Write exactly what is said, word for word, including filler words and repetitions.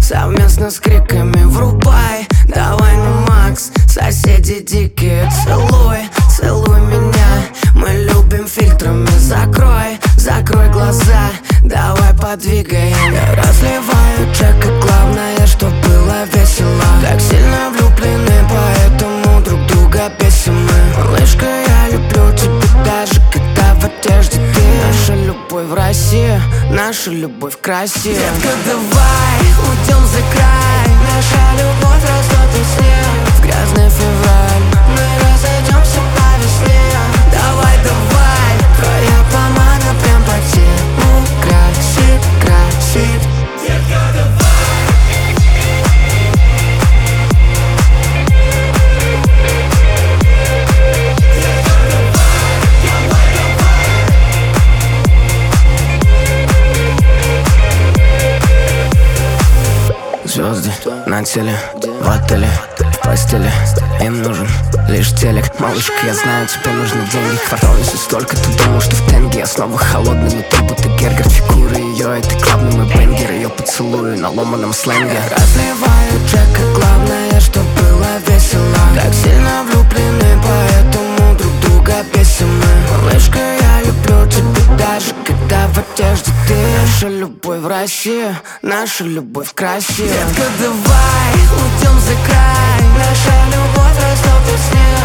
совместно с криками врубай. Давай на макс, соседи дикие. Целуй, целуй меня, мы любим фильтрами. Закрой, закрой глаза, давай подвигаем. Я разливаю чек, и главное, чтоб было весело. Так сильно влюблены, поэтому друг друга бесим мы. Малышка, я люблю тебя, даже когда в одежде ты. Наша любовь в России, наша любовь в красе. Детка, давай уйдем за край. Наша любовь растет во сне. В грязный февраль мы разойдемся по весне. Давай, давай, твоя помада прям по телу. Красив, красив. Детка, давай. Звезды на теле, в отеле, в постели. Им нужен лишь телек. Малышка, я знаю, тебе нужны деньги. Квартал несет столько, ты думал, что в тенге. Я снова холодный, но ты будто Гергер. Фигура ее, это клабный мой бенгер. Ее поцелую на ломаном сленге. Разливаю чек, и главное, чтоб было весело. Так сильно влюблены, поэтому друг друга бесим мы. Малышка, я люблю тебя, даже когда в одежде ты. Наша любовь в России, наша любовь в красе. Детка, давай уйдем за край. Наша любовь растет во сне.